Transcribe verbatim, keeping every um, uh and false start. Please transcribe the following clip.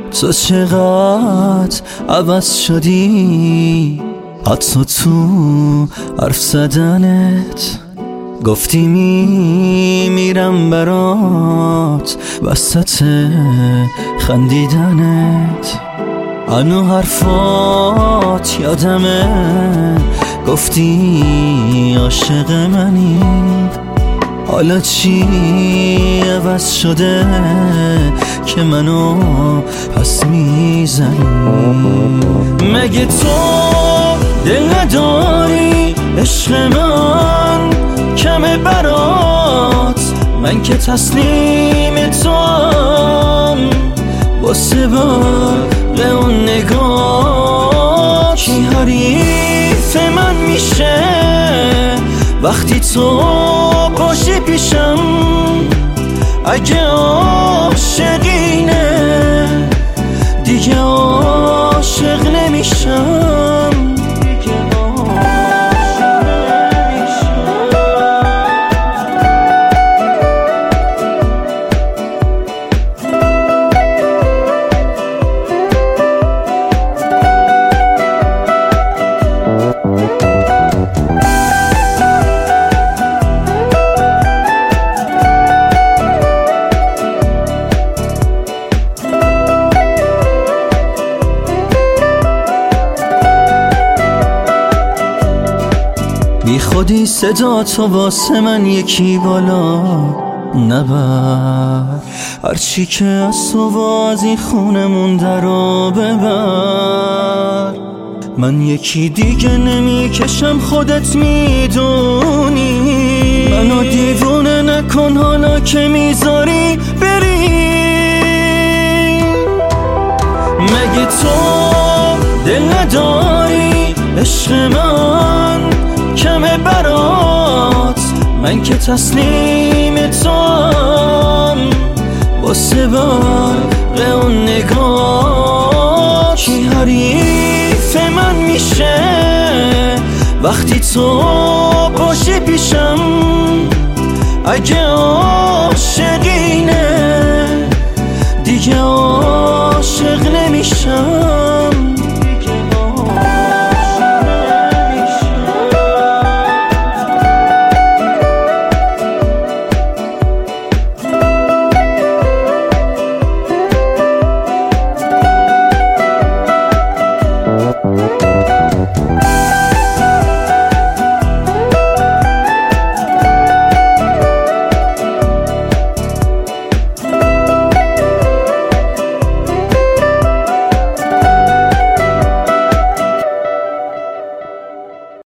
تو چقدر عوض شدی، حتی تو حرف زدنت گفتی میمیرم برات، وسط خندیدنت هنو حرفات یادمه، گفتی عاشق منی. حالا چی عوض شده که منو پس میزنی؟ مگه تو دل نداری عشق من کمه برات؟ من که تسلیم توام، واسه برق اون نگاه کی حریف من میشه وقتی تو باشی پیشم؟ اگه عاشقینه دیگه عاشق نمیشم. بی خودی صدا تو واسه من یکی بالا نبر، هرچی که از تو و از این خونمون درو ببر. من یکی دیگه نمیکشم خودت میدونی، منو دیوونه نکن حالا که میذاری بری. مگه تو دل نداری عشق من کمه برات؟ من که تسلیم توام، واسه برق اون نگاه کی حریف من میشه وقتی تو باشی پیشم؟ اگه عاشقینه دیگه